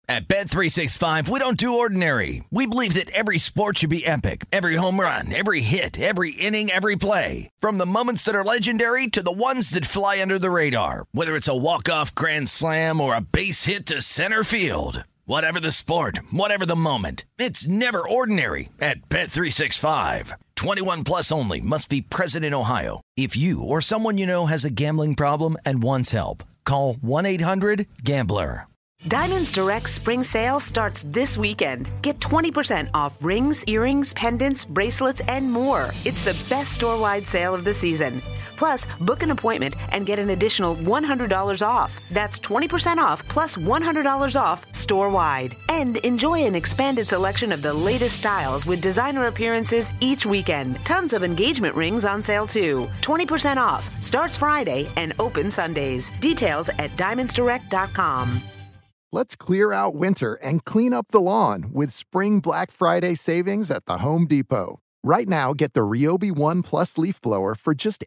At Bet365, we don't do ordinary. We believe that every sport should be epic. Every home run, every hit, every inning, every play. From the moments that are legendary to the ones that fly under the radar. Whether it's a walk-off grand slam or a base hit to center field. Whatever the sport, whatever the moment. It's never ordinary at Bet365. 21 plus only. Must be present in Ohio. If you or someone you know has a gambling problem and wants help, call 1-800-GAMBLER. Diamonds Direct Spring Sale starts this weekend. Get 20% off rings, earrings, pendants, bracelets, and more. It's the best store-wide sale of the season. Plus, book an appointment and get an additional $100 off. That's 20% off plus $100 off store-wide. And enjoy an expanded selection of the latest styles with designer appearances each weekend. Tons of engagement rings on sale too. 20% off. Starts Friday and open Sundays. Details at diamondsdirect.com. Let's clear out winter and clean up the lawn with Spring Black Friday savings at the Home Depot. Right now, get the Ryobi One Plus leaf blower for just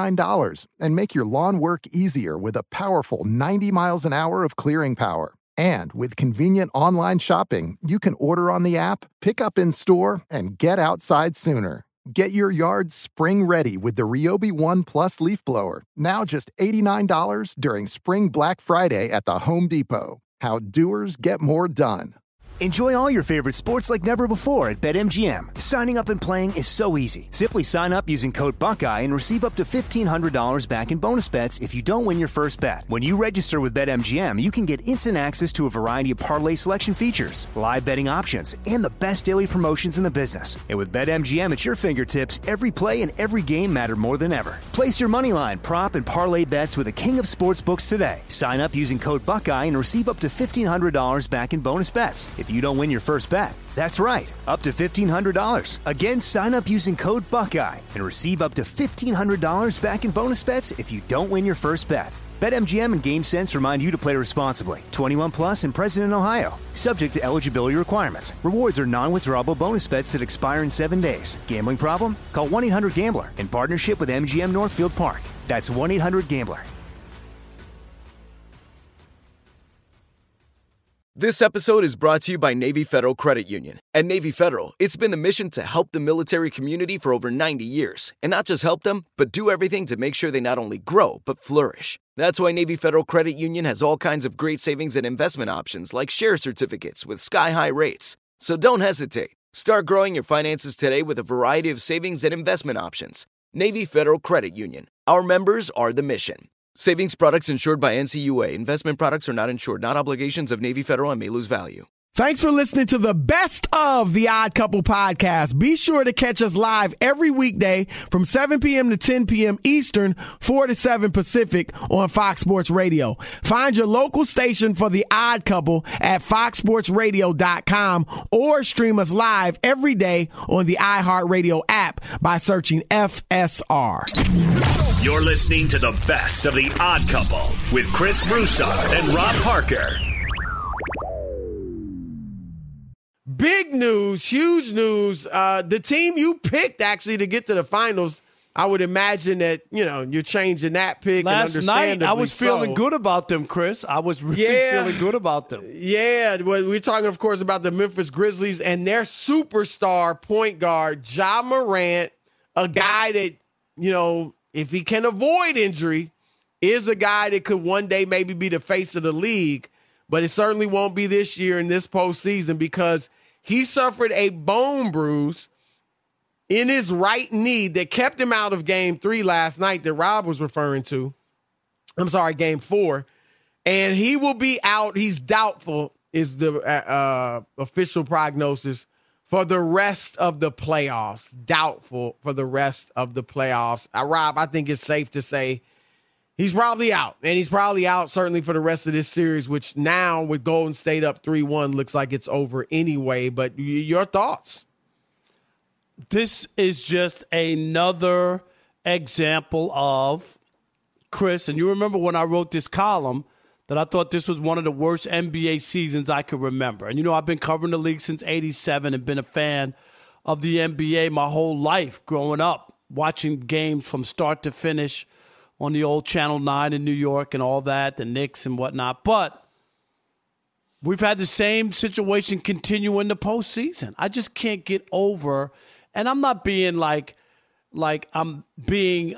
$89 and make your lawn work easier with a powerful 90 miles an hour of clearing power. And with convenient online shopping, you can order on the app, pick up in store, and get outside sooner. Get your yard spring ready with the Ryobi One Plus leaf blower, now just $89 during Spring Black Friday at the Home Depot. How doers get more done. Enjoy all your favorite sports like never before at BetMGM. Signing up and playing is so easy. Simply sign up using code Buckeye and receive up to $1,500 back in bonus bets if you don't win your first bet. When you register with BetMGM, you can get instant access to a variety of parlay selection features, live betting options, and the best daily promotions in the business. And with BetMGM at your fingertips, every play and every game matter more than ever. Place your moneyline, prop, and parlay bets with the king of sportsbooks today. Sign up using code Buckeye and receive up to $1,500 back in bonus bets if you don't win your first bet. That's right, up to $1,500. Again, sign up using code Buckeye and receive up to $1,500 back in bonus bets if you don't win your first bet. BetMGM and GameSense remind you to play responsibly. 21 plus and present in Ohio. Subject to eligibility requirements. Rewards are non-withdrawable bonus bets that expire in 7 days. Gambling problem? Call 1-800-GAMBLER in partnership with MGM Northfield Park. That's 1-800-GAMBLER. This episode is brought to you by Navy Federal Credit Union. At Navy Federal, it's been the mission to help the military community for over 90 years. And not just help them, but do everything to make sure they not only grow, but flourish. That's why Navy Federal Credit Union has all kinds of great savings and investment options like share certificates with sky-high rates. So don't hesitate. Start growing your finances today with a variety of savings and investment options. Navy Federal Credit Union. Our members are the mission. Savings products insured by NCUA. Investment products are not insured, not obligations of Navy Federal and may lose value. Thanks for listening to the best of the Odd Couple podcast. Be sure to catch us live every weekday from 7 p.m. to 10 p.m. Eastern, 4 to 7 Pacific on Fox Sports Radio. Find your local station for the Odd Couple at foxsportsradio.com or stream us live every day on the iHeartRadio app by searching FSR. You're listening to the best of the Odd Couple with Chris Broussard and Rob Parker. Big news, huge news. The team you picked actually to get to the finals, I would imagine that, you're changing that pick. Last and night, I was feeling good about them, Chris. I was really feeling good about them. Yeah, we're talking, of course, about the Memphis Grizzlies and their superstar point guard, Ja Morant, a guy that, if he can avoid injury, is a guy that could one day maybe be the face of the league. But it certainly won't be this year in this postseason because he suffered a bone bruise in his right knee that kept him out of Game 3 last night that Rob was referring to. I'm sorry, Game 4. And he will be out. He's doubtful is the official prognosis for the rest of the playoffs. Doubtful for the rest of the playoffs. Rob, I think it's safe to say he's probably out. And he's probably out certainly for the rest of this series, which now with Golden State up 3-1 looks like it's over anyway. But your thoughts? This is just another example of, Chris, and you remember when I wrote this column that I thought this was one of the worst NBA seasons I could remember. And, I've been covering the league since 87 and been a fan of the NBA my whole life growing up, watching games from start to finish on the old Channel 9 in New York and all that, the Knicks and whatnot. But we've had the same situation continue in the postseason. I just can't get over, and I'm not being like I'm being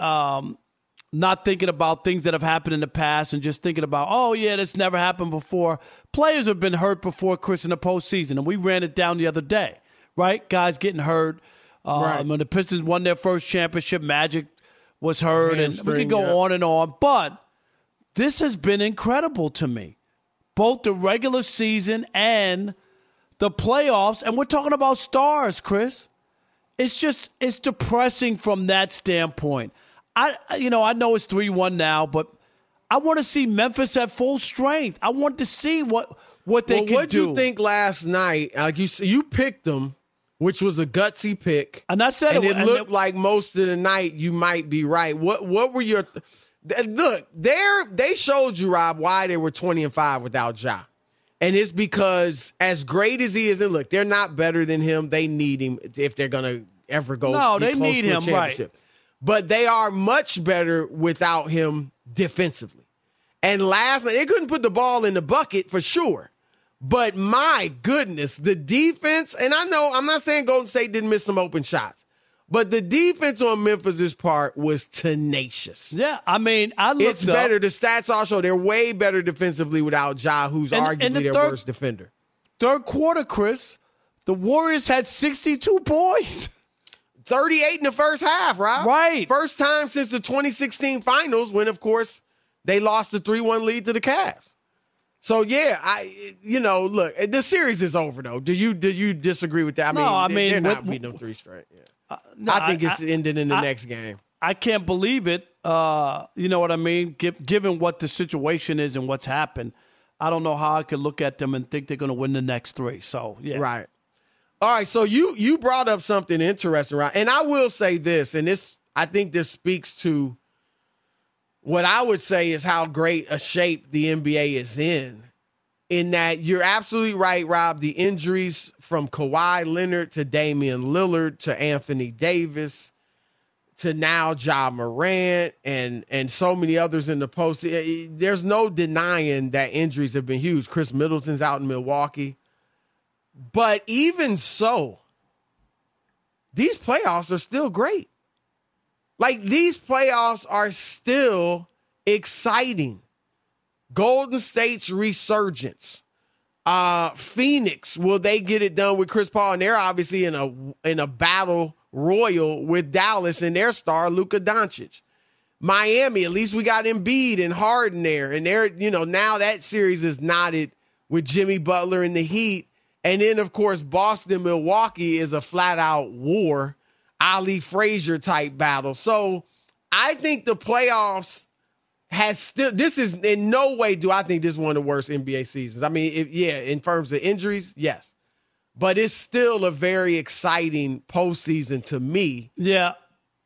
not thinking about things that have happened in the past and just thinking about, oh, yeah, this never happened before. Players have been hurt before, Chris, in the postseason, and we ran it down the other day, right? Guys getting hurt. Right. When the Pistons won their first championship, Magic was hurt, and we could go on and on. But this has been incredible to me, both the regular season and the playoffs. And we're talking about stars, Chris. It's depressing from that standpoint. I know it's 3-1 now, but I want to see Memphis at full strength. I want to see what they can do. What did you think last night? Like you picked them, which was a gutsy pick, and I said it looked like most of the night you might be right. What were your look? They showed you, Rob, why they were 20-5 without Ja, and it's because as great as he is, and look, they're not better than him. They need him if they're gonna ever go. No, they close need to a him, championship. right? But they are much better without him defensively. And last night, they couldn't put the ball in the bucket for sure. But my goodness, the defense, and I know I'm not saying Golden State didn't miss some open shots, but the defense on Memphis' part was tenacious. Yeah, I mean, it's better. The stats all show they're way better defensively without Ja, who's arguably their worst defender. Third quarter, Chris, the Warriors had 62 points. 38 in the first half, Rob. Right. First time since the 2016 finals when, of course, they lost the 3-1 lead to the Cavs. So, yeah, look, the series is over, though. Do you disagree with that? They're not beating them 3 straight. Yeah. I think it's ending in the next game. I can't believe it. You know what I mean? Given what the situation is and what's happened, I don't know how I could look at them and think they're going to win the next 3. So, yeah. Right. All right, so you brought up something interesting, right? And I will say this, and I think this speaks to what I would say is how great a shape the NBA is in that you're absolutely right, Rob. The injuries from Kawhi Leonard to Damian Lillard to Anthony Davis to now Ja Morant and so many others in the post. There's no denying that injuries have been huge. Chris Middleton's out in Milwaukee. But even so, these playoffs are still great. Like, these playoffs are still exciting. Golden State's resurgence. Phoenix, will they get it done with Chris Paul? And they're obviously in a battle royal with Dallas and their star, Luka Doncic. Miami, at least we got Embiid and Harden there. And they're, now that series is knotted with Jimmy Butler and the Heat. And then, of course, Boston, Milwaukee is a flat-out war, Ali Frazier type battle. So I think the playoffs this is in no way do I think this is one of the worst NBA seasons. I mean, in terms of injuries, yes. But it's still a very exciting postseason to me. Yeah.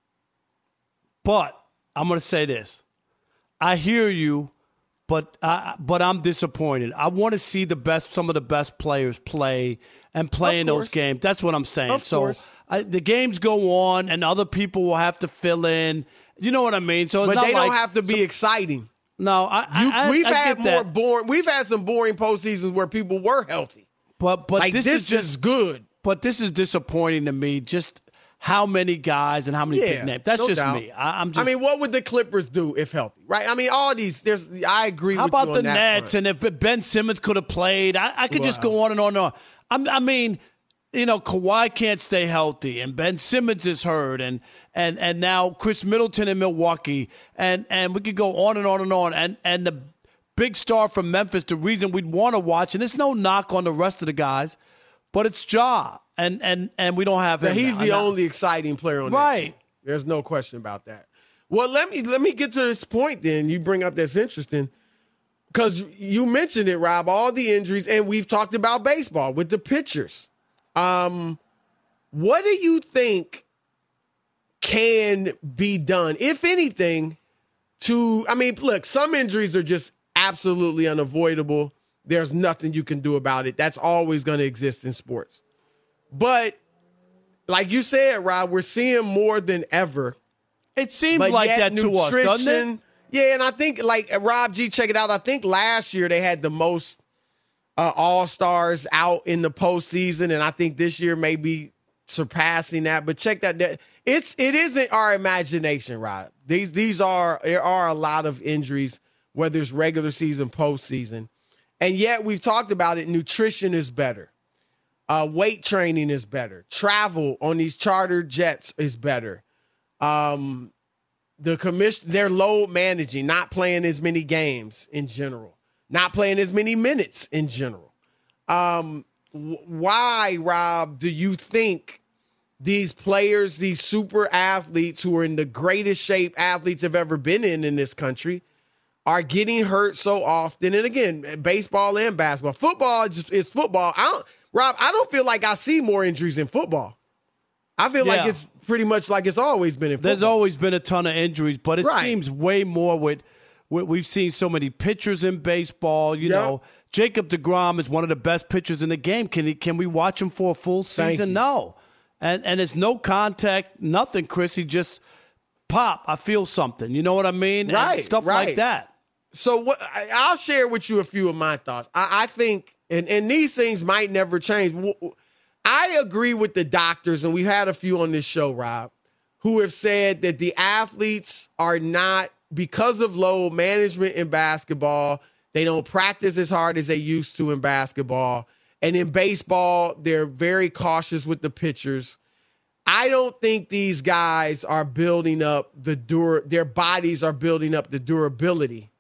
But I'm going to say this. I hear you. But I'm disappointed. I want to see some of the best players play in those games. That's what I'm saying. The games go on, and other people will have to fill in. You know what I mean? So, but they don't have to be exciting. No, we've had some boring postseasons where people were healthy. But like, this is just good. But this is disappointing to me. Just how many guys and how many big names. That's just me. What would the Clippers do if healthy, right? I mean, all these, I agree with you on that. How about the Nets? And if Ben Simmons could have played, I could just go on and on and on. I mean, Kawhi can't stay healthy, and Ben Simmons is hurt, and now Chris Middleton in Milwaukee, and we could go on and on and on. And the big star from Memphis, the reason we'd want to watch, and it's no knock on the rest of the guys, but it's Ja. And we don't have him. He's the only exciting player on that team. There's no question about that. Well, let me get to this point then. You bring up that's interesting because you mentioned it, Rob, all the injuries, and we've talked about baseball with the pitchers. What do you think can be done, if anything, look, some injuries are just absolutely unavoidable. There's nothing you can do about it. That's always going to exist in sports. But like you said, Rob, we're seeing more than ever. It seems like that to us, doesn't it? Yeah, and I think, like, Rob G, check it out. I think last year they had the most all-stars out in the postseason, and I think this year may be surpassing that. But check that. It isn't our imagination, Rob. There are a lot of injuries, whether it's regular season, postseason. And yet we've talked about it. Nutrition is better. Weight training is better. Travel on these chartered jets is better. They're load managing, not playing as many games in general, not playing as many minutes in general. Why, Rob, do you think these players, these super athletes who are in the greatest shape athletes have ever been in this country, are getting hurt so often? And again, baseball and basketball. Football is football. Rob, I don't feel like I see more injuries in football. I feel like it's pretty much like it's always been in football. There's always been a ton of injuries, but it seems way more with we've seen so many pitchers in baseball. You know, Jacob deGrom is one of the best pitchers in the game. Can we watch him for a full season? No. And it's no contact, nothing, Chris. He just pop. I feel something. You know what I mean? Right. And stuff like that. So I'll share with you a few of my thoughts. I think, and these things might never change. I agree with the doctors, and we've had a few on this show, Rob, who have said that the athletes are not, because of load management in basketball, they don't practice as hard as they used to in basketball. And in baseball, they're very cautious with the pitchers. I don't think these guys are building up their bodies are building up the durability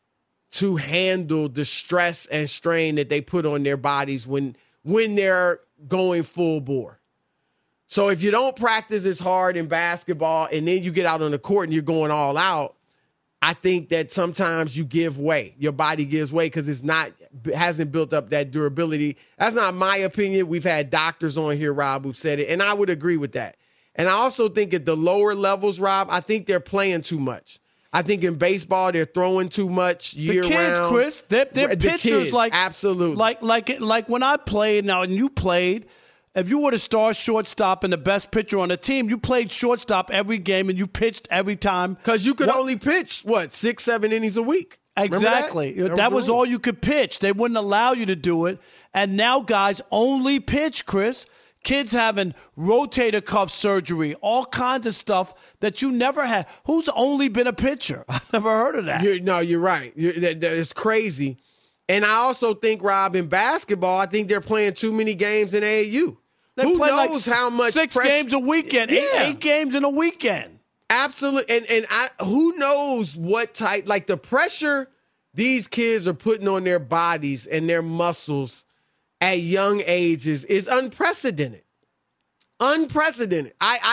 to handle the stress and strain that they put on their bodies when they're going full bore. So if you don't practice as hard in basketball and then you get out on the court and you're going all out, I think that sometimes you give way. Your body gives way because hasn't built up that durability. That's not my opinion. We've had doctors on here, Rob, who've said it, and I would agree with that. And I also think at the lower levels, Rob, I think they're playing too much. I think in baseball they're throwing too much year-round. The kids, Chris, they're pitchers kids, like absolutely like when I played now and you played. If you were the star shortstop and the best pitcher on the team, you played shortstop every game and you pitched every time. Because you could only pitch, 6-7 innings a week. Exactly. That was all you could pitch. They wouldn't allow you to do it. And now guys only pitch, Chris. Kids having rotator cuff surgery, all kinds of stuff that you never had. Who's only been a pitcher? I've never heard of that. You're right. It's crazy. And I also think, Rob, in basketball, I think they're playing too many games in AAU. Who knows how much 6 games a weekend, 8 games in a weekend. Absolutely. And who knows what type, like the pressure these kids are putting on their bodies and their muscles at young ages is unprecedented. Unprecedented.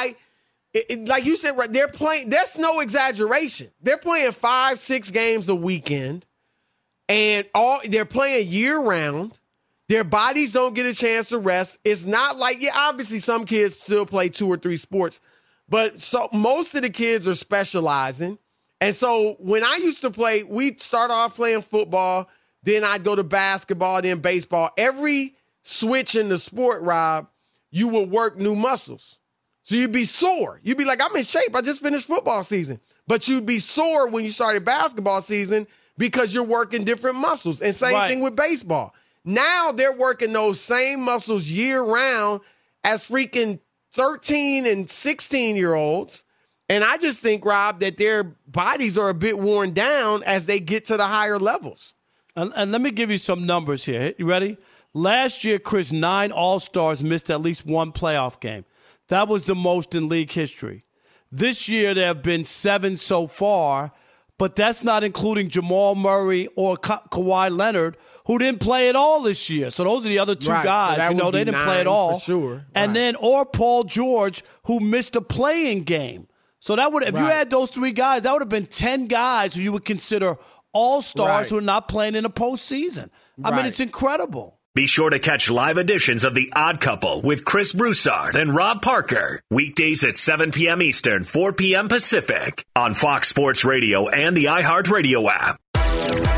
Like you said, right, they're playing, that's no exaggeration. They're playing 5-6 games a weekend, and they're playing year round. Their bodies don't get a chance to rest. It's not like, obviously some kids still play 2 or 3 sports, but so most of the kids are specializing. And so when I used to play, we'd start off playing football, then I'd go to basketball, then baseball. Every switch in the sport, Rob, you would work new muscles. So you'd be sore. You'd be like, I'm in shape. I just finished football season. But you'd be sore when you started basketball season because you're working different muscles. And same thing with baseball. Now they're working those same muscles year round as freaking 13 and 16-year-olds. And I just think, Rob, that their bodies are a bit worn down as they get to the higher levels. And let me give you some numbers here. You ready? Last year, Chris, 9 All-Stars missed at least 1 playoff game. That was the most in league history. This year, there have been 7 so far, but that's not including Jamal Murray or Kawhi Leonard, who didn't play at all this year. So those are the other 2 guys. So they didn't play at all. For sure. And then, or Paul George, who missed a play-in game. So that would, if you had those 3 guys, that would have been 10 guys who you would consider all-stars who are not playing in the postseason. I mean, it's incredible. Be sure to catch live editions of The Odd Couple with Chris Broussard and Rob Parker. Weekdays at 7 p.m. Eastern, 4 p.m. Pacific on Fox Sports Radio and the iHeartRadio app.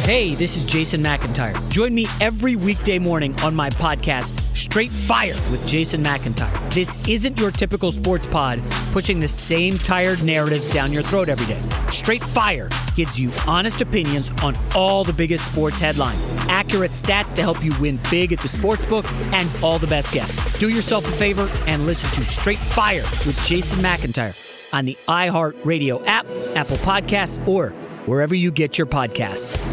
Hey, this is Jason McIntyre. Join me every weekday morning on my podcast, Straight Fire with Jason McIntyre. This isn't your typical sports pod pushing the same tired narratives down your throat every day. Straight Fire gives you honest opinions on all the biggest sports headlines, accurate stats to help you win big at the sportsbook, and all the best guests. Do yourself a favor and listen to Straight Fire with Jason McIntyre on the iHeartRadio app, Apple Podcasts, or wherever you get your podcasts.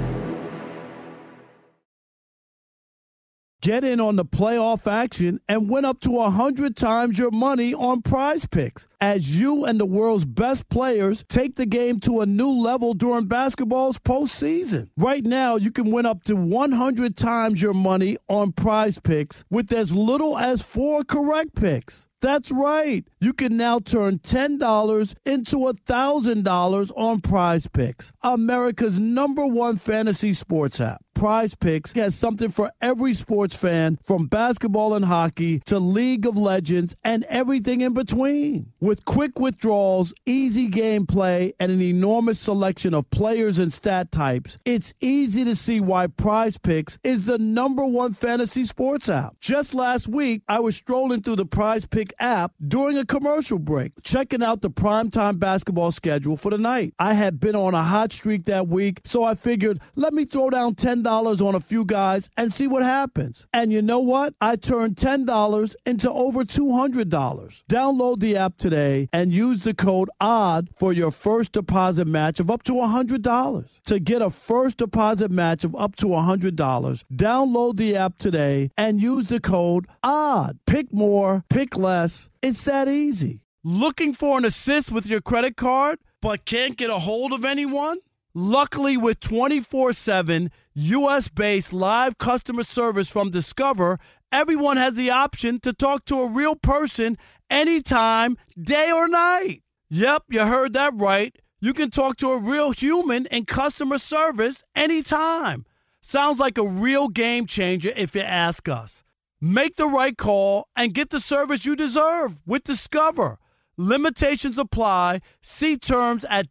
Get in on the playoff action and win up to 100 times your money on Prize Picks as you and the world's best players take the game to a new level during basketball's postseason. Right now, you can win up to 100 times your money on Prize Picks with as little as 4 correct picks. That's right. You can now turn $10 into $1,000 on Prize Picks, America's #1 fantasy sports app. Prize Picks has something for every sports fan, from basketball and hockey to League of Legends and everything in between. With quick withdrawals, easy gameplay, and an enormous selection of players and stat types, it's easy to see why Prize Picks is the #1 fantasy sports app. Just last week, I was strolling through the Prize Pick app during a commercial break, checking out the primetime basketball schedule for the night. I had been on a hot streak that week, so I figured, let me throw down $10 on a few guys and see what happens. And you know what? I turned $10 into over $200. Download the app today and use the code ODD for your first deposit match of up to $100. To get a first deposit match of up to $100, download the app today and use the code ODD. Pick more, pick less. It's that easy. Looking for an assist with your credit card but can't get a hold of anyone? Luckily, with 24/7 U.S.-based live customer service from Discover, everyone has the option to talk to a real person anytime, day or night. Yep, you heard that right. You can talk to a real human in customer service anytime. Sounds like a real game changer if you ask us. Make the right call and get the service you deserve with Discover. Limitations apply. See terms at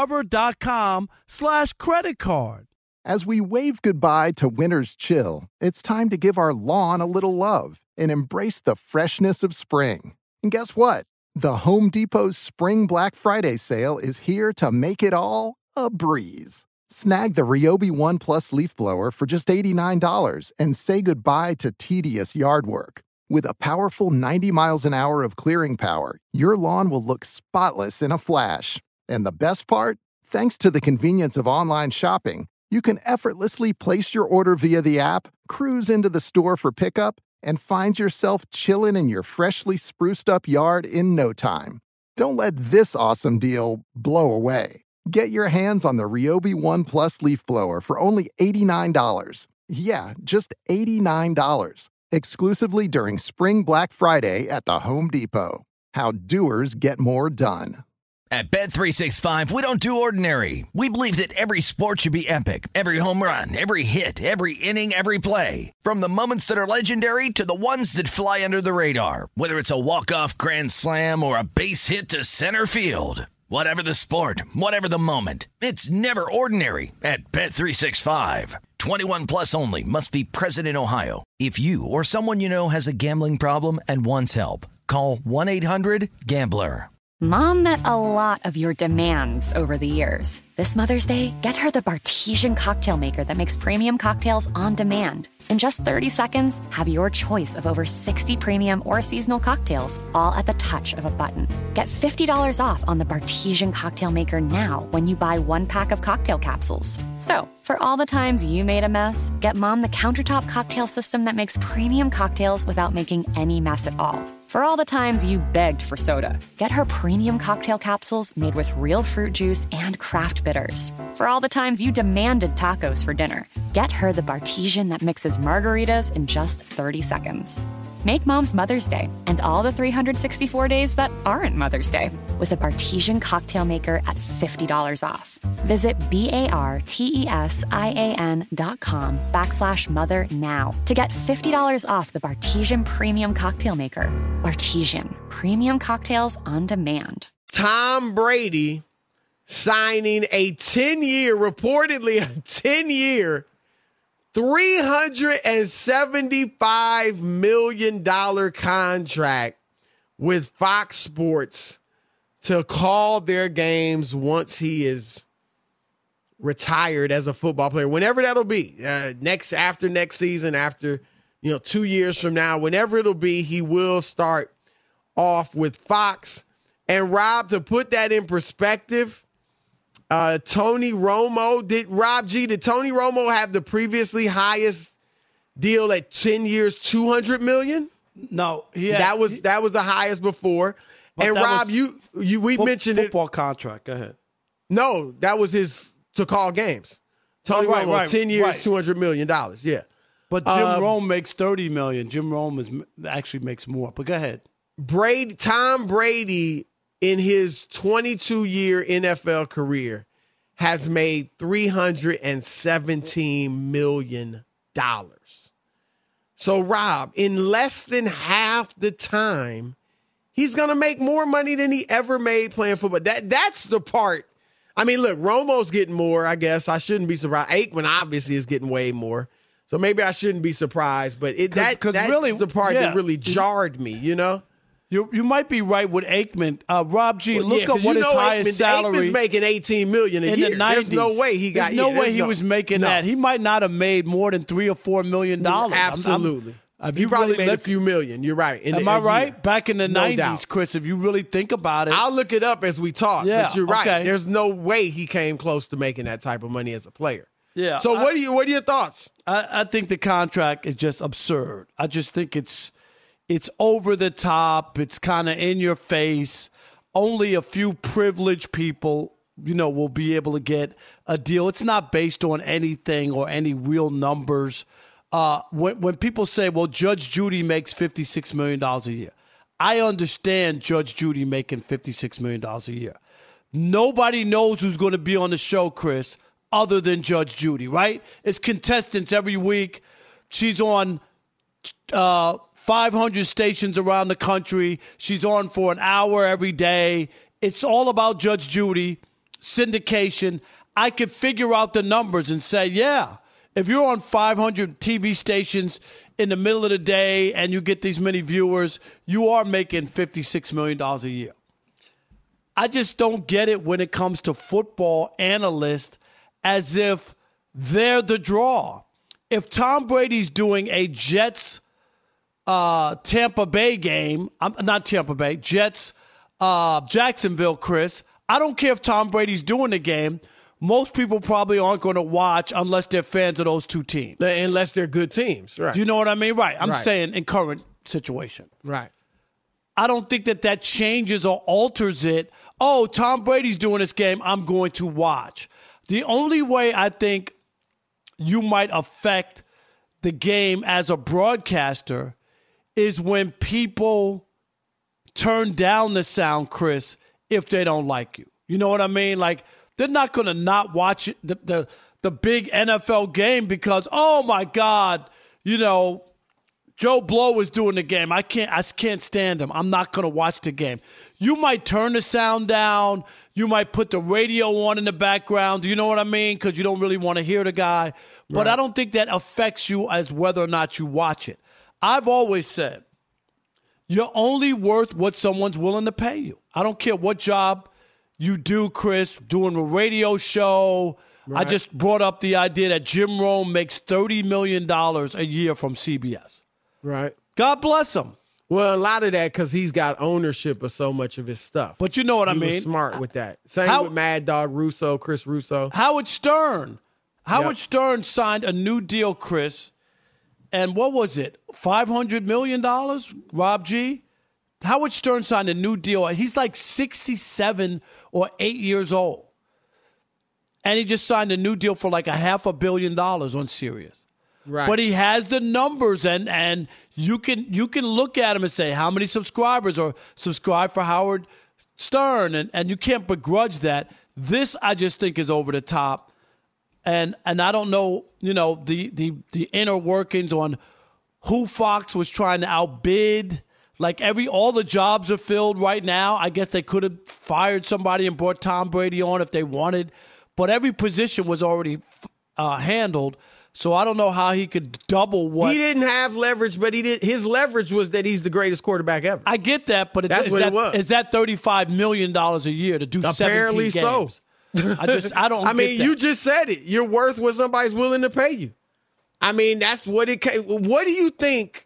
discover.com/creditcard. As we wave goodbye to winter's chill, it's time to give our lawn a little love and embrace the freshness of spring. And guess what? The Home Depot's Spring Black Friday sale is here to make it all a breeze. Snag the Ryobi One Plus leaf blower for just $89 and say goodbye to tedious yard work. With a powerful 90 miles an hour of clearing power, your lawn will look spotless in a flash. And the best part? Thanks to the convenience of online shopping, you can effortlessly place your order via the app, cruise into the store for pickup, and find yourself chilling in your freshly spruced up yard in no time. Don't let this awesome deal blow away. Get your hands on the Ryobi One Plus leaf blower for only $89. Yeah, just $89. Exclusively during Spring Black Friday at the Home Depot. How doers get more done. At Bet365, we don't do ordinary. We believe that every sport should be epic. Every home run, every hit, every inning, every play. From the moments that are legendary to the ones that fly under the radar. Whether it's a walk-off grand slam or a base hit to center field. Whatever the sport, whatever the moment. It's never ordinary at Bet365. 21 plus only. Must be present in Ohio. If you or someone you know has a gambling problem and wants help, call 1-800-GAMBLER. Mom met a lot of your demands over the years. This Mother's Day, get her the Bartesian cocktail maker that makes premium cocktails on demand. In just 30 seconds, have your choice of over 60 premium or seasonal cocktails, all at the touch of a button. Get $50 off on the Bartesian cocktail maker now when you buy 1 pack of cocktail capsules. So, for all the times you made a mess, get Mom the countertop cocktail system that makes premium cocktails without making any mess at all. For all the times you begged for soda, get her premium cocktail capsules made with real fruit juice and craft bitters. For all the times you demanded tacos for dinner, get her the Bartesian that mixes margaritas in just 30 seconds. Make Mom's Mother's Day and all the 364 days that aren't Mother's Day with a Bartesian cocktail maker at $50 off. Visit BARTESIAN.com/mother now to get $50 off the Bartesian Premium Cocktail Maker. Bartesian, premium cocktails on demand. Tom Brady signing a 10-year, reportedly a 10-year, $375 million contract with Fox Sports to call their games once he is retired as a football player, whenever that'll be, after next season, after 2 years from now, whenever it'll be, he will start off with Fox. And Rob, to put that in perspective, Tony Romo, did Tony Romo have the previously highest deal at 10 years, $200 million? No, that was the highest before. And Rob, we mentioned football contract. Go ahead. No, that was his to call games. Tony Romo, 10 years, $200 million. Yeah. But Jim Rome makes $30 million. Jim Rome actually makes more. But go ahead. Tom Brady, in his 22-year NFL career, has made $317 million. So, Rob, in less than half the time, he's going to make more money than he ever made playing football. That's the part. I mean, look, Romo's getting more, I guess. I shouldn't be surprised. Aikman obviously is getting way more. So maybe I shouldn't be surprised. But that's really the part that really jarred me, You might be right with Aikman. Rob G, look at what his highest salary. Aikman's making $18 million a year. There's no way he got. There's no way he was making that. He might not have made more than $3 or $4 million. Absolutely. He probably made a few million. You're right. Am I right? Back in the 90s, Chris, if you really think about it. I'll look it up as we talk. Yeah, but you're right. Okay. There's no way he came close to making that type of money as a player. Yeah. So what are your thoughts? I think the contract is just absurd. I just think it's over the top. It's kind of in your face. Only a few privileged people, will be able to get a deal. It's not based on anything or any real numbers. When people say, well, Judge Judy makes $56 million a year, I understand Judge Judy making $56 million a year. Nobody knows who's going to be on the show, Chris, other than Judge Judy, right? It's contestants every week. She's on 500 stations around the country. She's on for an hour every day. It's all about Judge Judy, syndication. I could figure out the numbers and say, yeah, if you're on 500 TV stations in the middle of the day and you get these many viewers, you are making $56 million a year. I just don't get it when it comes to football analysts as if they're the draw. If Tom Brady's doing a Jets Tampa Bay game, not Tampa Bay, Jets Jacksonville, Chris, I don't care if Tom Brady's doing the game. Most people probably aren't going to watch unless they're fans of those two teams. Unless they're good teams, right. Do you know what I mean? Right. I'm saying in current situation. Right. I don't think that changes or alters it. Oh, Tom Brady's doing this game, I'm going to watch. The only way I think you might affect the game as a broadcaster is when people turn down the sound, Chris, if they don't like you. You know what I mean? Like, they're not going to not watch the big NFL game because, oh, my God, Joe Blow is doing the game. I can't stand him. I'm not going to watch the game. You might turn the sound down. You might put the radio on in the background. Do you know what I mean? Because you don't really want to hear the guy. But I don't think that affects you as whether or not you watch it. I've always said, you're only worth what someone's willing to pay you. I don't care what job you do, Chris, doing a radio show. Right. I just brought up the idea that Jim Rome makes $30 million a year from CBS. Right. God bless him. Well, a lot of that because he's got ownership of so much of his stuff. But you know what I mean. He was smart with that. Same with Mad Dog Russo, Chris Russo. Howard Stern. Howard Stern signed a new deal, Chris. And what was it? $500 million, Rob G? Howard Stern signed a new deal. He's like 67 or 8 years old. And he just signed a new deal for like $500 million on Sirius. Right. But he has the numbers, and you can look at him and say, how many subscribers are subscribed for Howard Stern? And you can't begrudge that. This, I just think, is over the top. And I don't know, the inner workings on who Fox was trying to outbid Like all the jobs are filled right now. I guess they could have fired somebody and brought Tom Brady on if they wanted, but every position was already handled. So I don't know how he could double what he didn't have leverage, but he did. His leverage was that he's the greatest quarterback ever. I get that, but that's what it was. Is that $35 million a year to do apparently 17 games? So. I don't. I mean, get that. you just said it. You're worth what somebody's willing to pay you. I mean, that's what it. What do you think?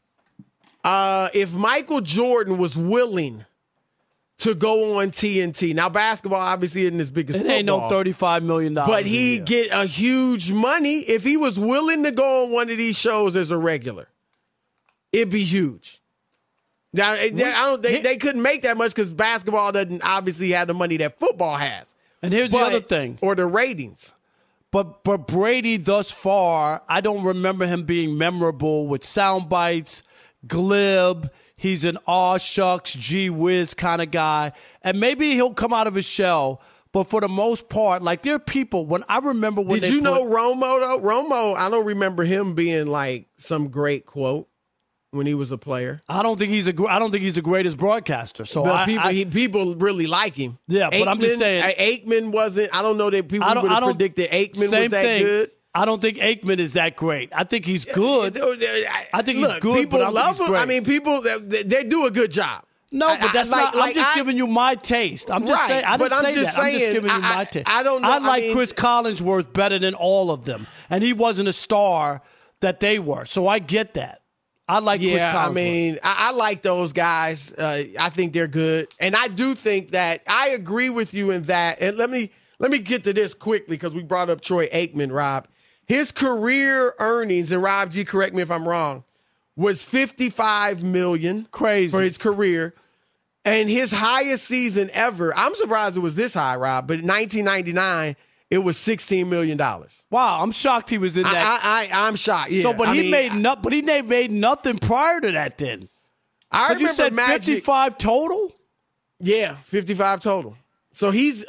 If Michael Jordan was willing to go on TNT, now basketball obviously isn't as big as football. It ain't no $35 million. But he'd get a huge money if he was willing to go on one of these shows as a regular. It'd be huge. Now, they couldn't make that much because basketball doesn't obviously have the money that football has. And here's the other thing. Or the ratings. But Brady thus far, I don't remember him being memorable with sound bites, glib. He's an aw shucks, gee whiz kind of guy. And maybe he'll come out of his shell. But for the most part, like there are people, when I remember when Did you know Romo, though? Romo, I don't remember him being like some great quote when he was a player. I don't think he's the greatest broadcaster. So people really like him. Yeah, but I'm just saying. Aikman wasn't, I don't know that people would have predicted Aikman was that good. I don't think Aikman is that great. I think he's good. I think he's good. People but love him. Great. I mean, people they do a good job. No, but that's not. I'm just giving you my taste. I'm just saying. I didn't say that. I'm just giving you my taste. I don't know. I like Chris Collinsworth better than all of them, and he wasn't a star that they were. So I get that. I like Chris Collinsworth. I mean, I like those guys. I think they're good, and I do think that I agree with you in that. And let me get to this quickly because we brought up Troy Aikman, Rob. His career earnings, and Rob G, correct me if I'm wrong, was $55 million. Crazy. For his career. And his highest season ever, I'm surprised it was this high, Rob, but in 1999, it was $16 million. Wow, I'm shocked he was in that. I'm shocked, yeah. So, but he made nothing prior to that then. I remember you said Magic, 55 total? Yeah, 55 total. So he's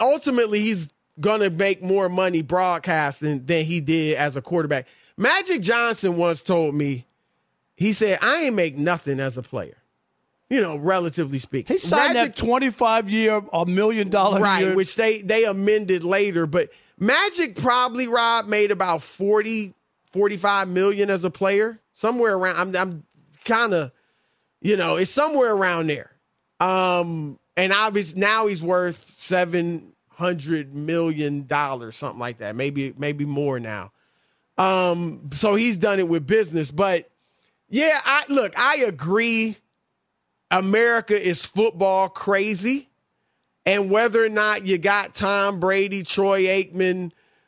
going to make more money broadcasting than he did as a quarterback. Magic Johnson once told me, he said, I ain't make nothing as a player, relatively speaking. He signed that 25-year, $1 million year. Right, which they amended later. But Magic probably, Rob, made about $45 million as a player, somewhere around. I'm kind of, it's somewhere around there. And obviously now he's worth $700 million, something like that. Maybe more now. So he's done it with business. But yeah, I agree. America is football crazy. And whether or not you got Tom Brady, Troy Aikman,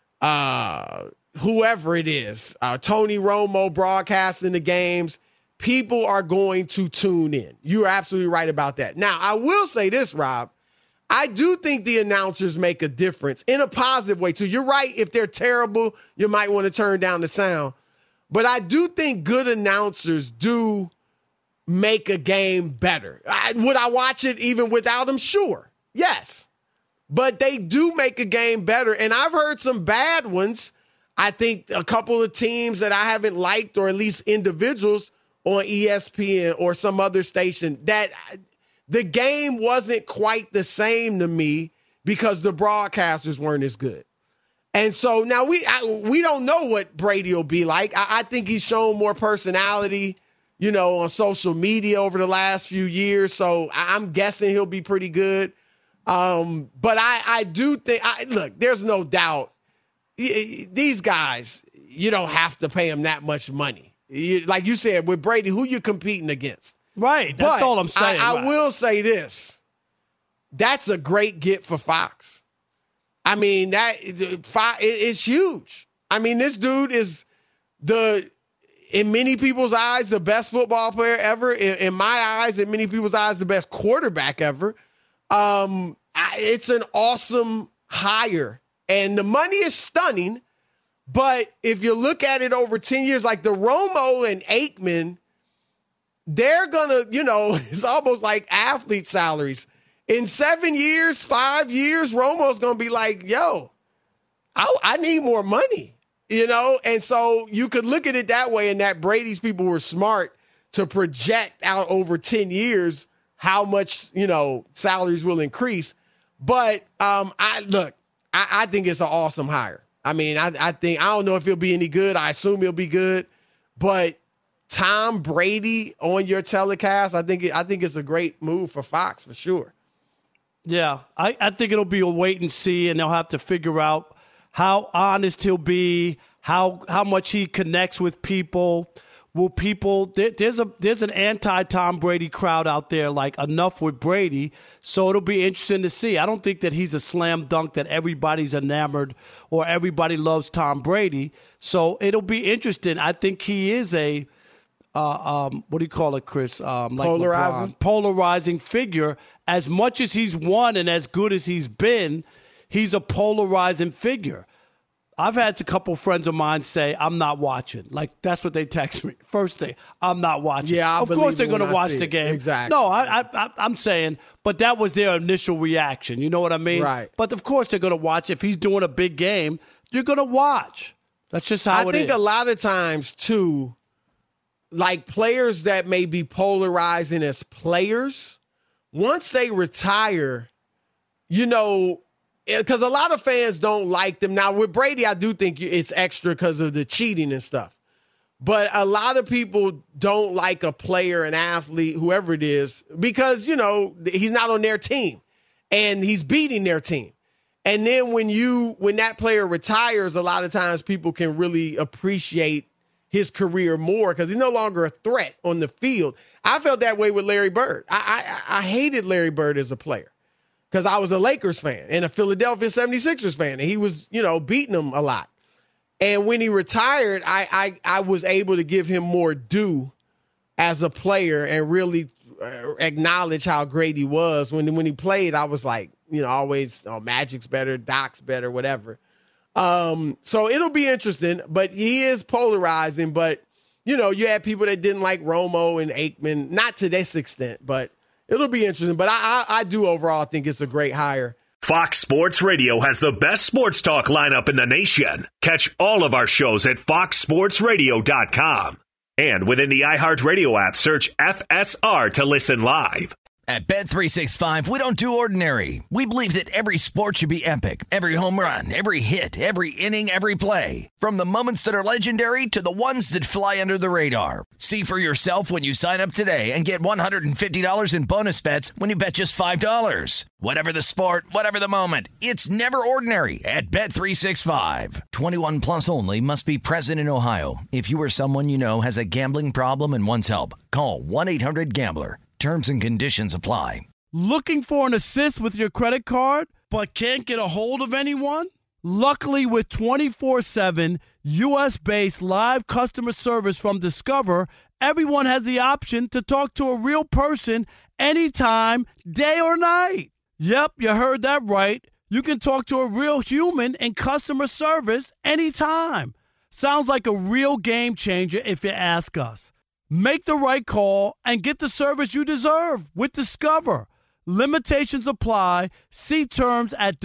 whoever it is, Tony Romo broadcasting the games, people are going to tune in. You're absolutely right about that. Now, I will say this, Rob. I do think the announcers make a difference in a positive way, too. You're right. If they're terrible, you might want to turn down the sound. But I do think good announcers do make a game better. Would I watch it even without them? Sure. Yes. But they do make a game better. And I've heard some bad ones. I think a couple of teams that I haven't liked, or at least individuals on ESPN or some other station, that the game wasn't quite the same to me because the broadcasters weren't as good. And so now we don't know what Brady will be like. I think he's shown more personality, on social media over the last few years. So I'm guessing he'll be pretty good. But I do think, look, there's no doubt these guys, you don't have to pay them that much money. Like you said, with Brady, who you competing against? Right. That's all I'm saying. I will say this. That's a great get for Fox. I mean, it's huge. I mean, this dude is in many people's eyes, the best football player ever. In my eyes, in many people's eyes, the best quarterback ever. It's an awesome hire. And the money is stunning. But if you look at it over 10 years, like the Romo and Aikman, they're going to, it's almost like athlete salaries. In 7 years, 5 years, Romo's going to be like, yo, I need more money, And so you could look at it that way, and that Brady's people were smart to project out over 10 years how much, salaries will increase. But I think it's an awesome hire. I mean, I don't know if he'll be any good. I assume he'll be good. But Tom Brady on your telecast, I think it's a great move for Fox for sure. Yeah, I think it'll be a wait and see, and they'll have to figure out how honest he'll be, how much he connects with people. Will people there's an anti-Tom Brady crowd out there, like enough with Brady, so it'll be interesting to see. I don't think that he's a slam dunk that everybody's enamored or everybody loves Tom Brady. So it'll be interesting. I think he is a what do you call it, Chris? Polarizing figure. As much as he's won and as good as he's been, he's a polarizing figure. I've had a couple friends of mine say, I'm not watching. Like, that's what they text me. First thing, I'm not watching. Yeah, of course they're going to watch the game. Exactly. No, I'm saying, but that was their initial reaction. You know what I mean? Right. But, of course, they're going to watch. If he's doing a big game, you're going to watch. That's just how it is. I think a lot of times, too, like players that may be polarizing as players, once they retire, because a lot of fans don't like them. Now, with Brady, I do think it's extra because of the cheating and stuff. But a lot of people don't like a player, an athlete, whoever it is, because, he's not on their team and he's beating their team. And then when that player retires, a lot of times people can really appreciate his career more because he's no longer a threat on the field. I felt that way with Larry Bird. I hated Larry Bird as a player, because I was a Lakers fan and a Philadelphia 76ers fan, and he was, beating them a lot. And when he retired, I was able to give him more due as a player and really acknowledge how great he was. When he played, I was like, always, Magic's better, Doc's better, whatever. So it'll be interesting, but he is polarizing. But, you had people that didn't like Romo and Aikman, not to this extent, but it'll be interesting, but I do overall think it's a great hire. Fox Sports Radio has the best sports talk lineup in the nation. Catch all of our shows at foxsportsradio.com. And within the iHeartRadio app, search FSR to listen live. At Bet365, we don't do ordinary. We believe that every sport should be epic. Every home run, every hit, every inning, every play. From the moments that are legendary to the ones that fly under the radar. See for yourself when you sign up today and get $150 in bonus bets when you bet just $5. Whatever the sport, whatever the moment, it's never ordinary at Bet365. 21 plus only. Must be present in Ohio. If you or someone you know has a gambling problem and wants help, call 1-800-GAMBLER. Terms and conditions apply. Looking for an assist with your credit card, but can't get a hold of anyone? Luckily, with 24/7 U.S.-based live customer service from Discover, everyone has the option to talk to a real person anytime, day or night. Yep, you heard that right. You can talk to a real human in customer service anytime. Sounds like a real game changer if you ask us. Make the right call and get the service you deserve with Discover. Limitations apply. See terms at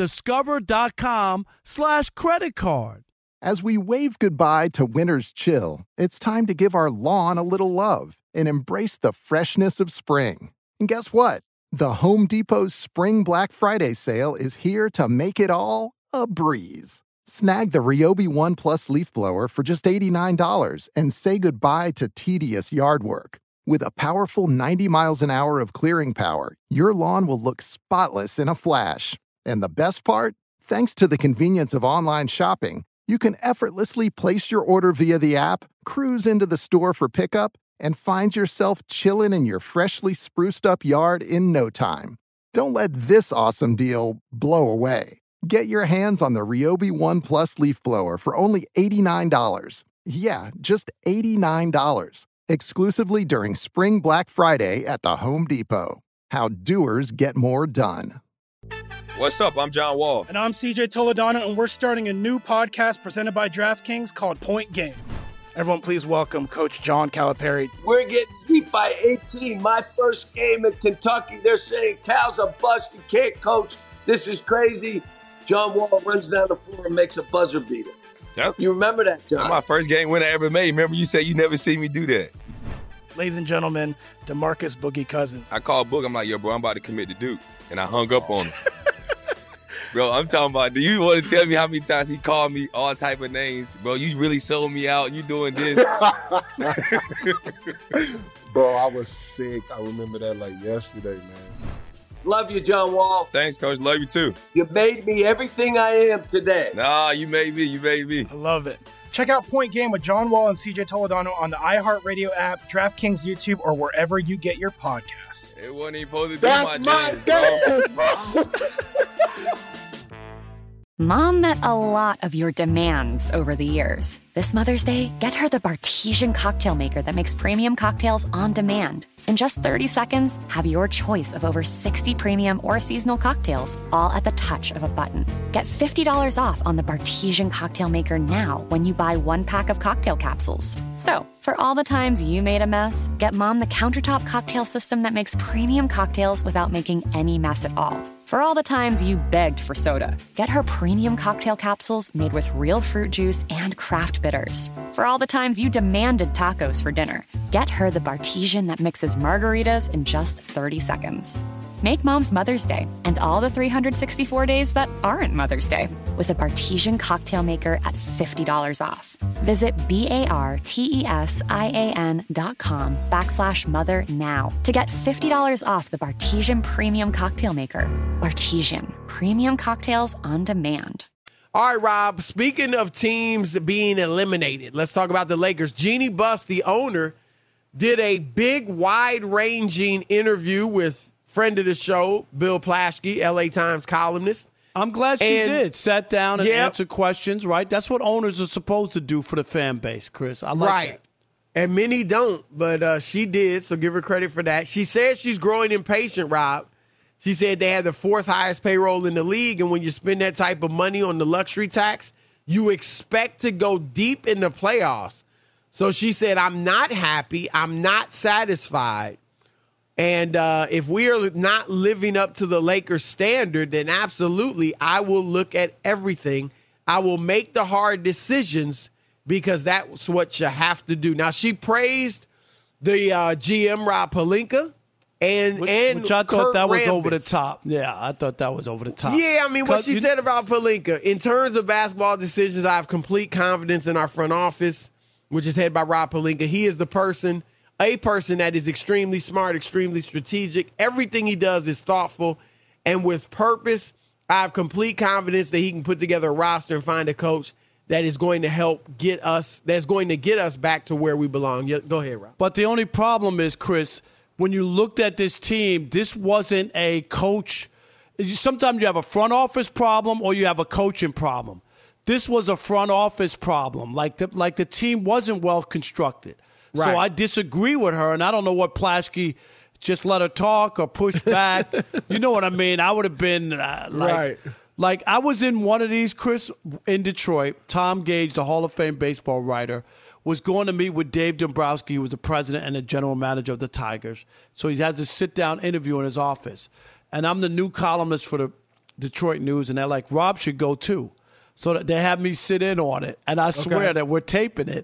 discover.com/credit card. As we wave goodbye to winter's chill, it's time to give our lawn a little love and embrace the freshness of spring. And guess what? The Home Depot's Spring Black Friday sale is here to make it all a breeze. Snag the Ryobi One Plus leaf blower for just $89 and say goodbye to tedious yard work. With a powerful 90 miles an hour of clearing power, your lawn will look spotless in a flash. And the best part? Thanks to the convenience of online shopping, you can effortlessly place your order via the app, cruise into the store for pickup, and find yourself chilling in your freshly spruced up yard in no time. Don't let this awesome deal blow away. Get your hands on the Ryobi One Plus leaf blower for only $89. Yeah, just $89. Exclusively during Spring Black Friday at the Home Depot. How doers get more done. What's up? I'm John Wall. And I'm CJ Toledano, and we're starting a new podcast presented by DraftKings called Point Game. Everyone, please welcome Coach John Calipari. We're getting beat by 18. My first game in Kentucky, they're saying Cal's a bust. He can't coach. This is crazy. John Wall runs down the floor and makes a buzzer beater. Yep. You remember that, John? That's my first game winner I ever made. Remember you said you never see me do that. Ladies and gentlemen, DeMarcus Boogie Cousins. I called Book. I'm like, yo, bro, I'm about to commit to Duke. And I hung up on him. Bro, I'm talking about, do you want to tell me how many times he called me all type of names? Bro, you really sold me out. You doing this. Bro, I was sick. I remember that like yesterday, man. Love you, John Wall. Thanks, Coach. Love you, too. You made me everything I am today. Nah, you made me. I love it. Check out Point Game with John Wall and CJ Toledano on the iHeartRadio app, DraftKings YouTube, or wherever you get your podcasts. It wasn't even supposed to be That's my game, bro. Mom met a lot of your demands over the years. This Mother's Day, get her the Bartesian cocktail maker that makes premium cocktails on demand. In just 30 seconds, have your choice of over 60 premium or seasonal cocktails, all at the touch of a button. Get $50 off on the Bartesian cocktail maker now when you buy 1 pack of cocktail capsules. So, for all the times you made a mess, get Mom the countertop cocktail system that makes premium cocktails without making any mess at all. For all the times you begged for soda, get her premium cocktail capsules made with real fruit juice and craft bitters. For all the times you demanded tacos for dinner, get her the Bartesian that mixes margaritas in just 30 seconds. Make Mom's Mother's Day and all the 364 days that aren't Mother's Day with a Bartesian cocktail maker at $50 off. Visit BARTESIAN.com/mother now to get $50 off the Bartesian Premium Cocktail Maker. Bartesian, premium cocktails on demand. All right, Rob, speaking of teams being eliminated, let's talk about the Lakers. Jeannie Buss, the owner, did a big, wide-ranging interview with friend of the show, Bill Plaschke, LA Times columnist. I'm glad she did. Sat down and answered questions, right? That's what owners are supposed to do for the fan base, Chris. I like that. And many don't, but she did, so give her credit for that. She said she's growing impatient, Rob. She said they had the 4th highest payroll in the league, and when you spend that type of money on the luxury tax, you expect to go deep in the playoffs. So she said, I'm not happy. I'm not satisfied. And if we are not living up to the Lakers standard, then absolutely I will look at everything. I will make the hard decisions because that's what you have to do. Now, she praised the GM, Rob Pelinka, and which I thought Kurt that was Rambis. over the top. Yeah, I thought that was over the top. Yeah, I mean, what she said about Pelinka, in terms of basketball decisions, I have complete confidence in our front office, which is headed by Rob Pelinka. He is a person that is extremely smart, extremely strategic. Everything he does is thoughtful and with purpose. I have complete confidence that he can put together a roster and find a coach that is going to help get us back to where we belong. Yeah, go ahead, Rob. But the only problem is, Chris, when you looked at this team, this wasn't a coach. Sometimes you have a front office problem or you have a coaching problem. This was a front office problem. Like the team wasn't well constructed. Right. So I disagree with her, and I don't know what Plaschke just let her talk or push back. You know what I mean? I would have been like I was in one of these, Chris, in Detroit. Tom Gage, the Hall of Fame baseball writer, was going to meet with Dave Dombrowski, who was the president and the general manager of the Tigers. So he has a sit-down interview in his office. And I'm the new columnist for the Detroit News, and they're like, Rob should go too. So they have me sit in on it, and I swear that we're taping it.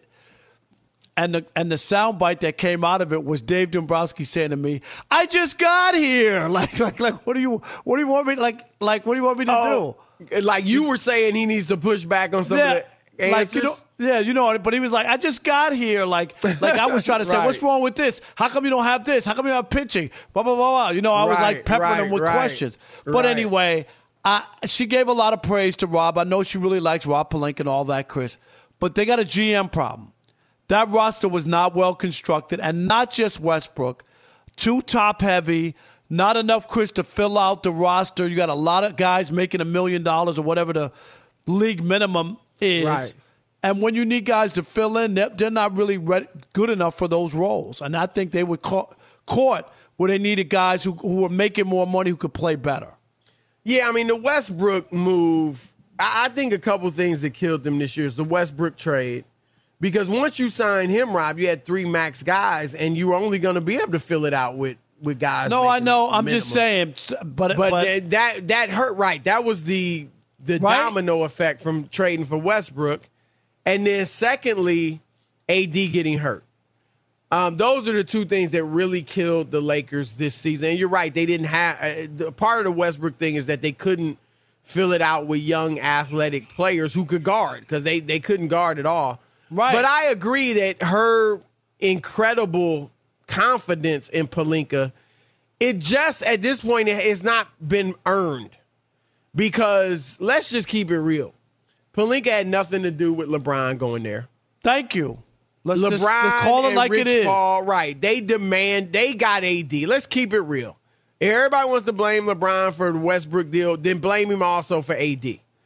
And the soundbite that came out of it was Dave Dombrowski saying to me, "I just got here." Like, what do you want me what do you want me to do? Like you were saying, he needs to push back on some of the answers. Like but he was like, "I just got here." Like I was trying to say, "What's wrong with this? How come you don't have this? How come you have pitching?" Blah blah blah blah. I was like peppering him with questions. But anyway, she gave a lot of praise to Rob. I know she really likes Rob Pelinka and all that, Chris. But they got a GM problem. That roster was not well constructed, and not just Westbrook. Too top-heavy, not enough, Chris, to fill out the roster. You got a lot of guys making $1 million or whatever the league minimum is. Right. And when you need guys to fill in, they're not really good enough for those roles. And I think they were caught where they needed guys who were making more money who could play better. Yeah, I mean, the Westbrook move, I think a couple things that killed them this year is the Westbrook trade. Because once you signed him, Rob, you had 3 max guys, and you were only going to be able to fill it out with guys. No, I know. I'm just saying. But that hurt, right? That was the domino effect from trading for Westbrook. And then secondly, AD getting hurt. Those are the two things that really killed the Lakers this season. And you're right, they didn't have part of the Westbrook thing is that they couldn't fill it out with young athletic players who could guard because they couldn't guard at all. Right. But I agree that her incredible confidence in Pelinka, it just at this point it's not been earned because let's just keep it real. Pelinka had nothing to do with LeBron going there. Thank you. Let's LeBron call it and like Rich it is. Paul, right. They got AD. Let's keep it real. If everybody wants to blame LeBron for the Westbrook deal, then blame him also for AD.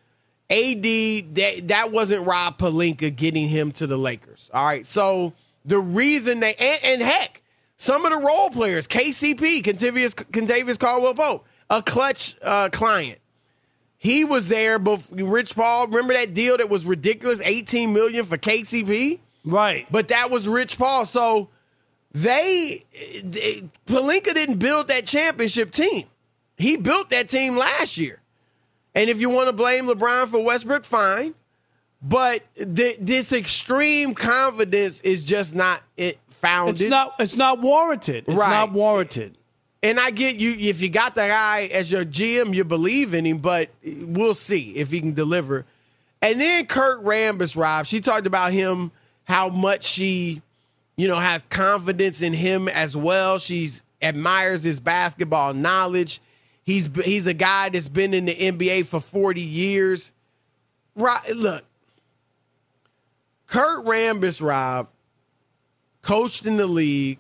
That wasn't Rob Pelinka getting him to the Lakers. All right. So the reason and heck, some of the role players, KCP, Kentavious Caldwell-Pope, a clutch client. He was there, but Rich Paul, remember that deal that was ridiculous, $18 million for KCP? Right. But that was Rich Paul. So Pelinka didn't build that championship team. He built that team last year. And if you want to blame LeBron for Westbrook, fine. But this extreme confidence is just not founded. It's not warranted. It's not warranted. And I get you, if you got the guy as your GM, you believe in him, but we'll see if he can deliver. And then Kurt Rambis, Rob, she talked about him, how much she, has confidence in him as well. She admires his basketball knowledge. He's a guy that's been in the NBA for 40 years. Look, Kurt Rambis, Rob, coached in the league.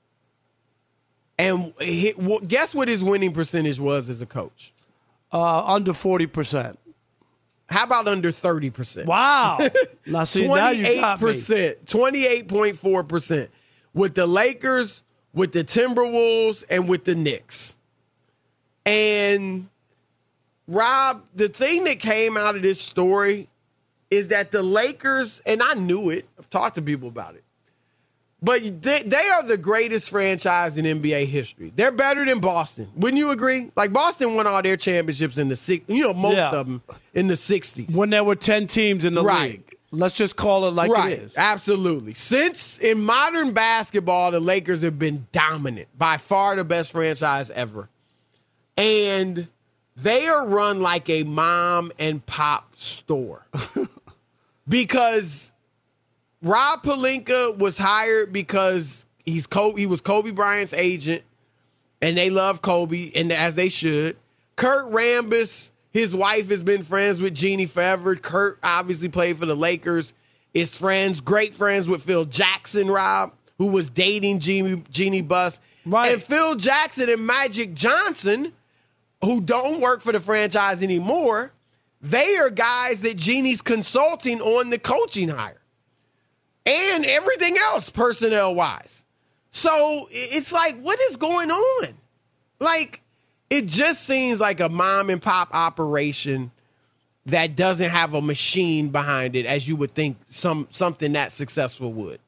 And guess what his winning percentage was as a coach? Under 40%. How about under 30%? Wow. Now, see, 28%, now you got me. 28.4% with the Lakers, with the Timberwolves, and with the Knicks. And, Rob, the thing that came out of this story is that the Lakers, and I knew it, I've talked to people about it, but they are the greatest franchise in NBA history. They're better than Boston. Wouldn't you agree? Like, Boston won all their championships in the most of them in the 60s. When there were 10 teams in the league. Let's just call it like it is. Absolutely. Since in modern basketball, the Lakers have been dominant. By far the best franchise ever. And they are run like a mom and pop store. Because Rob Pelinka was hired because he was Kobe Bryant's agent, and they love Kobe, and as they should. Kurt Rambis, his wife has been friends with Jeannie forever. Kurt obviously played for the Lakers. Is great friends with Phil Jackson, Rob, who was dating Jeannie Buss. Right. And Phil Jackson and Magic Johnson, who don't work for the franchise anymore, they are guys that Jeannie's consulting on the coaching hire. And everything else, personnel-wise. So it's like, what is going on? Like, it just seems like a mom-and-pop operation that doesn't have a machine behind it, as you would think something that successful would.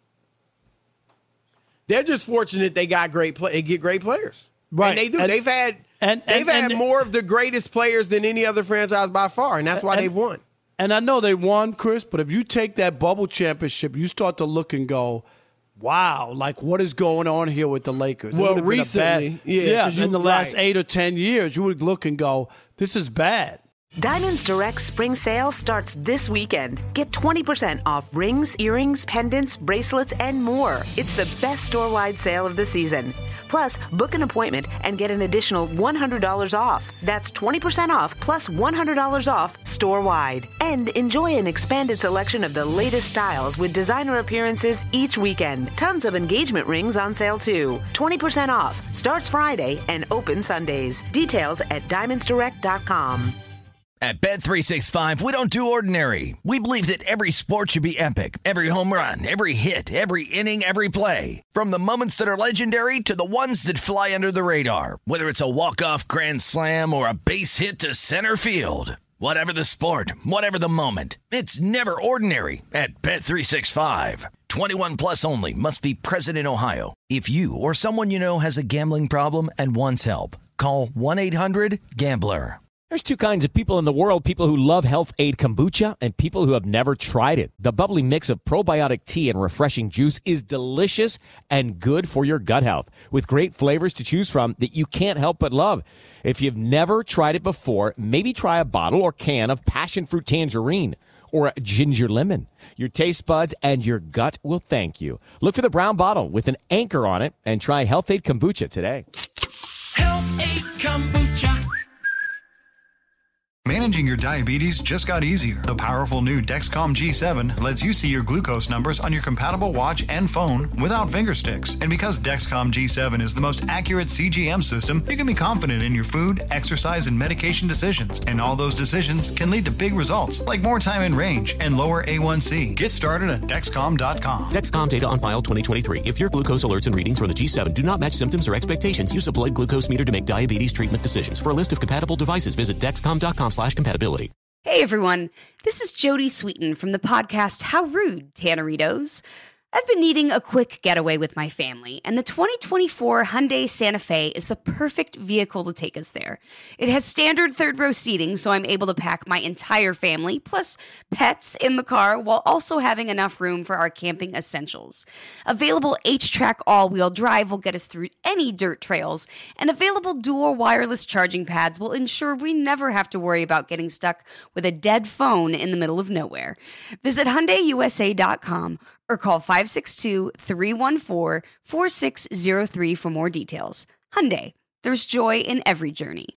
They're just fortunate they get great players. Right. And they do. They've had more of the greatest players than any other franchise by far, and that's why they've won. And I know they won, Chris, but if you take that bubble championship, you start to look and go, wow, like what is going on here with the Lakers? Well, recently, in the last 8 or 10 years, you would look and go, this is bad. Diamonds Direct spring sale starts this weekend. Get 20% off rings, earrings, pendants, bracelets, and more. It's the best store-wide sale of the season. Plus, book an appointment and get an additional $100 off. That's 20% off plus $100 off store-wide. And enjoy an expanded selection of the latest styles with designer appearances each weekend. Tons of engagement rings on sale too. 20% off. Starts Friday and open Sundays. Details at diamondsdirect.com. At Bet365, we don't do ordinary. We believe that every sport should be epic. Every home run, every hit, every inning, every play. From the moments that are legendary to the ones that fly under the radar. Whether it's a walk-off grand slam or a base hit to center field. Whatever the sport, whatever the moment. It's never ordinary at Bet365. 21 plus only. Must be present in Ohio. If you or someone you know has a gambling problem and wants help, call 1-800-GAMBLER. There's two kinds of people in the world, people who love Health Aid Kombucha and people who have never tried it. The bubbly mix of probiotic tea and refreshing juice is delicious and good for your gut health, with great flavors to choose from that you can't help but love. If you've never tried it before, maybe try a bottle or can of passion fruit tangerine or a ginger lemon. Your taste buds and your gut will thank you. Look for the brown bottle with an anchor on it and try Health Aid Kombucha today. Health Aid Kombucha. Managing your diabetes just got easier. The powerful new Dexcom G7 lets you see your glucose numbers on your compatible watch and phone without finger sticks. And because Dexcom G7 is the most accurate CGM system, you can be confident in your food, exercise, and medication decisions. And all those decisions can lead to big results, like more time in range and lower A1C. Get started at Dexcom.com. Dexcom data on file 2023. If your glucose alerts and readings from the G7 do not match symptoms or expectations, use a blood glucose meter to make diabetes treatment decisions. For a list of compatible devices, visit Dexcom.com/compatibility. Hey everyone, this is Jodie Sweetin from the podcast How Rude, Tanneritos. I've been needing a quick getaway with my family, and the 2024 Hyundai Santa Fe is the perfect vehicle to take us there. It has standard third-row seating, so I'm able to pack my entire family, plus pets, in the car, while also having enough room for our camping essentials. Available H-Track all-wheel drive will get us through any dirt trails, and available dual wireless charging pads will ensure we never have to worry about getting stuck with a dead phone in the middle of nowhere. Visit HyundaiUSA.com or call 562-314-4603 for more details. Hyundai, there's joy in every journey.